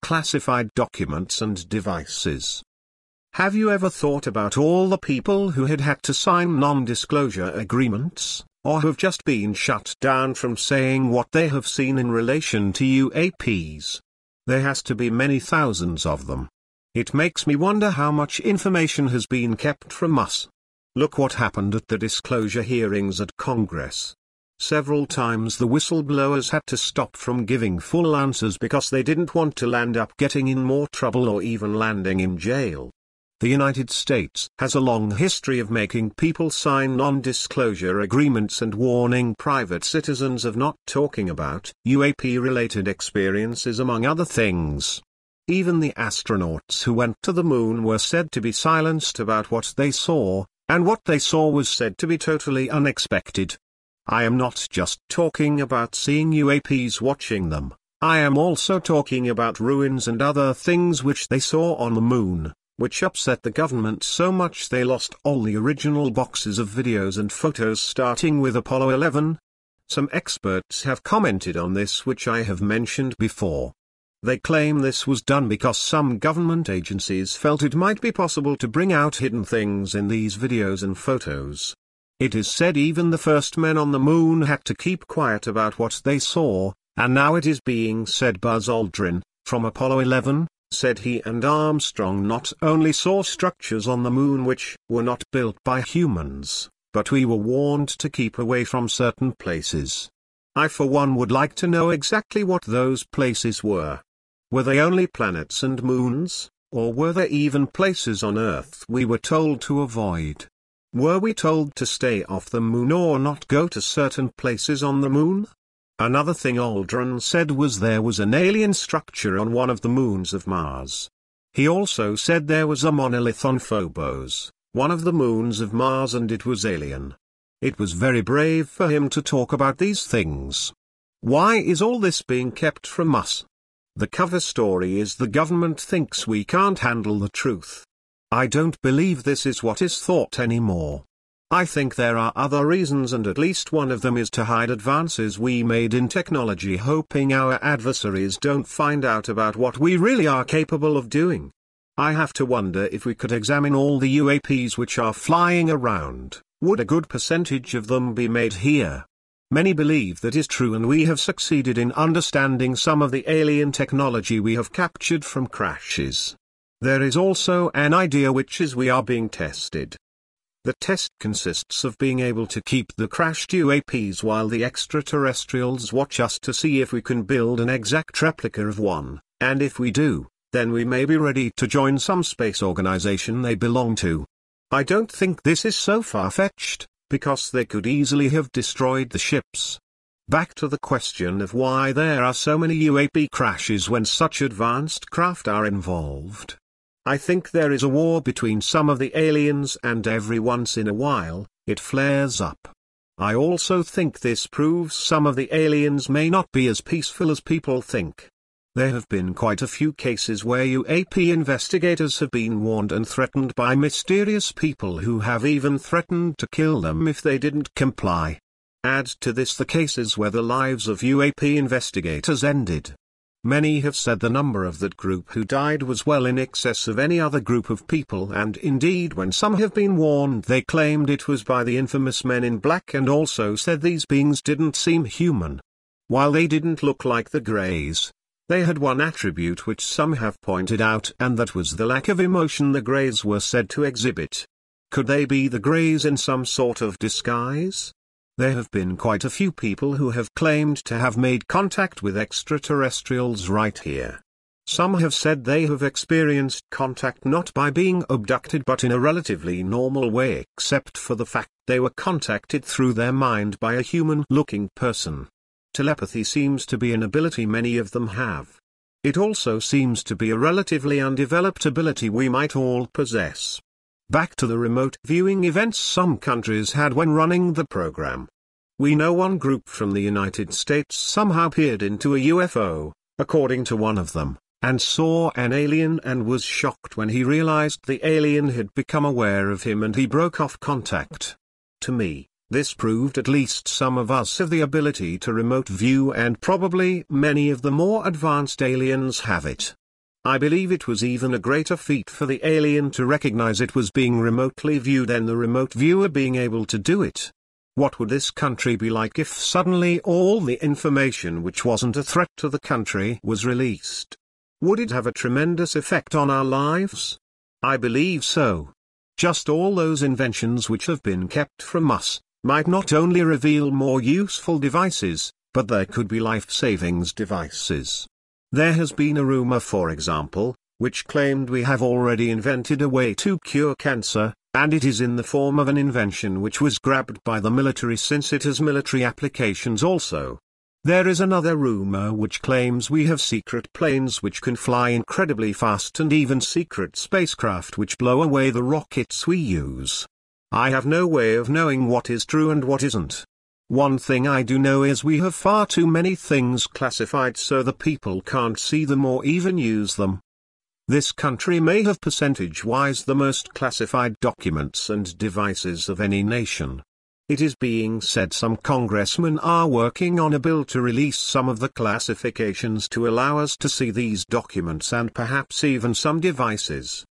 classified documents and devices. Have you ever thought about all the people who had to sign non-disclosure agreements, or who've just been shut down from saying what they have seen in relation to UAPs? There has to be many thousands of them. It makes me wonder how much information has been kept from us. Look what happened at the disclosure hearings at Congress. Several times the whistleblowers had to stop from giving full answers because they didn't want to land up getting in more trouble or even landing in jail. The United States has a long history of making people sign non-disclosure agreements and warning private citizens of not talking about UAP-related experiences, among other things. Even the astronauts who went to the moon were said to be silenced about what they saw, and what they saw was said to be totally unexpected. I am not just talking about seeing UAPs watching them, I am also talking about ruins and other things which they saw on the moon, which upset the government so much they lost all the original boxes of videos and photos starting with Apollo 11. Some experts have commented on this, which I have mentioned before. They claim this was done because some government agencies felt it might be possible to bring out hidden things in these videos and photos. It is said even the first men on the moon had to keep quiet about what they saw, and now it is being said Buzz Aldrin, from Apollo 11, said he and Armstrong not only saw structures on the moon which were not built by humans, but we were warned to keep away from certain places. I for one would like to know exactly what those places were. Were they only planets and moons, or were there even places on Earth we were told to avoid? Were we told to stay off the moon or not go to certain places on the moon? Another thing Aldrin said was there was an alien structure on one of the moons of Mars. He also said there was a monolith on Phobos, one of the moons of Mars, and it was alien. It was very brave for him to talk about these things. Why is all this being kept from us? The cover story is the government thinks we can't handle the truth. I don't believe this is what is thought anymore. I think there are other reasons, and at least one of them is to hide advances we made in technology, hoping our adversaries don't find out about what we really are capable of doing. I have to wonder if we could examine all the UAPs which are flying around, would a good percentage of them be made here? Many believe that is true, and we have succeeded in understanding some of the alien technology we have captured from crashes. There is also an idea which is we are being tested. The test consists of being able to keep the crashed UAPs while the extraterrestrials watch us to see if we can build an exact replica of one, and if we do, then we may be ready to join some space organization they belong to. I don't think this is so far-fetched, because they could easily have destroyed the ships. Back to the question of why there are so many UAP crashes when such advanced craft are involved. I think there is a war between some of the aliens, and every once in a while, it flares up. I also think this proves some of the aliens may not be as peaceful as people think. There have been quite a few cases where UAP investigators have been warned and threatened by mysterious people who have even threatened to kill them if they didn't comply. Add to this the cases where the lives of UAP investigators ended. Many have said the number of that group who died was well in excess of any other group of people, and indeed when some have been warned they claimed it was by the infamous Men in Black, and also said these beings didn't seem human. While they didn't look like the Greys, they had one attribute which some have pointed out, and that was the lack of emotion the Greys were said to exhibit. Could they be the Greys in some sort of disguise? There have been quite a few people who have claimed to have made contact with extraterrestrials right here. Some have said they have experienced contact not by being abducted but in a relatively normal way, except for the fact they were contacted through their mind by a human-looking person. Telepathy seems to be an ability many of them have. It also seems to be a relatively undeveloped ability we might all possess. Back to the remote viewing events some countries had when running the program. We know one group from the United States somehow peered into a UFO, according to one of them, and saw an alien and was shocked when he realized the alien had become aware of him and he broke off contact. To me, this proved at least some of us have the ability to remote view, and probably many of the more advanced aliens have it. I believe it was even a greater feat for the alien to recognize it was being remotely viewed than the remote viewer being able to do it. What would this country be like if suddenly all the information which wasn't a threat to the country was released? Would it have a tremendous effect on our lives? I believe so. Just all those inventions which have been kept from us might not only reveal more useful devices, but there could be life-savings devices. There has been a rumor, for example, which claimed we have already invented a way to cure cancer, and it is in the form of an invention which was grabbed by the military since it has military applications also. There is another rumor which claims we have secret planes which can fly incredibly fast and even secret spacecraft which blow away the rockets we use. I have no way of knowing what is true and what isn't. One thing I do know is we have far too many things classified so the people can't see them or even use them. This country may have percentage-wise the most classified documents and devices of any nation. It is being said some congressmen are working on a bill to release some of the classifications to allow us to see these documents and perhaps even some devices.